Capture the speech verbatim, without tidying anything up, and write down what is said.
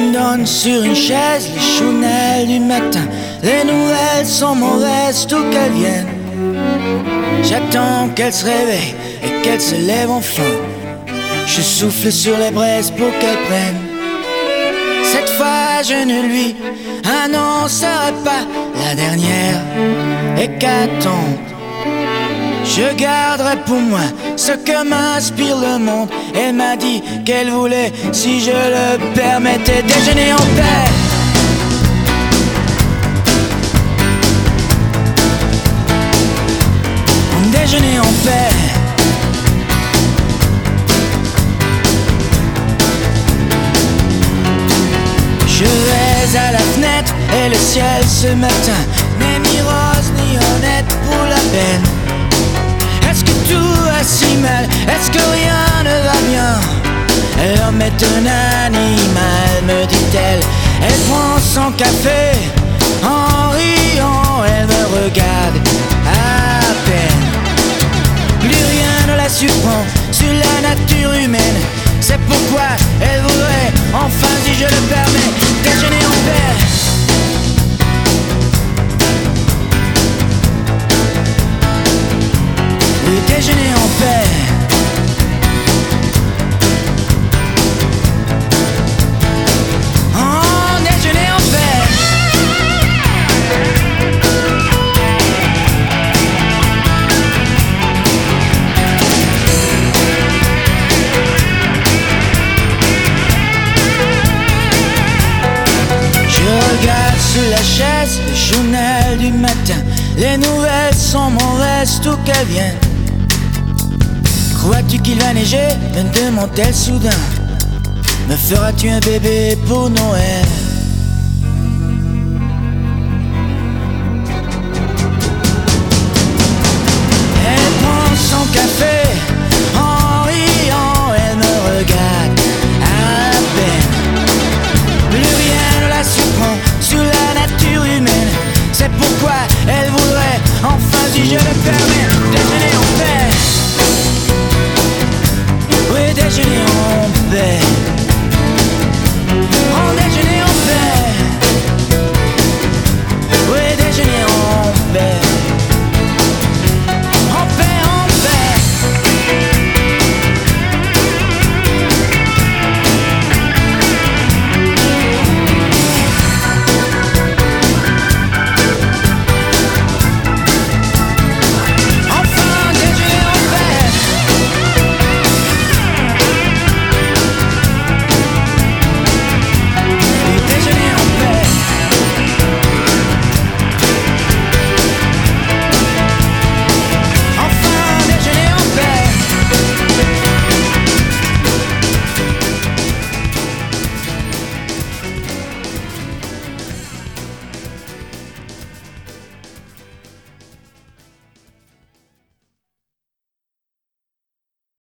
m'abandonne sur une chaise, les chounelles du matin. Les nouvelles sont mauvaises, tout qu'elles viennent. J'attends qu'elle se réveille et qu'elle se lève enfin. Je souffle sur les braises pour qu'elle prenne. Cette fois je ne lui annoncerai pas la dernière hécatombe. Je garderai pour moi ce que m'inspire le monde. Elle m'a dit qu'elle voulait, si je le permettais, déjeuner en paix. Déjeuner en paix. Je vais à la fenêtre et le ciel ce matin n'est ni rose ni honnête pour la peine. Est-ce que tout va si mal? Est-ce que rien ne va bien? L'homme est un animal, me dit-elle. Elle prend son café en riant, elle me regarde à peine. Plus rien ne la surprend sur la nature humaine. C'est pourquoi elle voudrait, enfin si je le permets, déjeuner en paix. Oui, déjeuner en paix. Oh, déjeuner en paix. Regarde sous la chaise le journal du matin. Les nouvelles sont mauvaises, tout qu'elles viennent. Crois-tu qu'il va neiger? Me demande-t-elle soudain. Me feras-tu un bébé pour Noël? Elle prend son café en riant, elle me regarde à peine. Plus rien ne la surprend sur la nature humaine. C'est pourquoi elle voudrait, enfin si je le permets,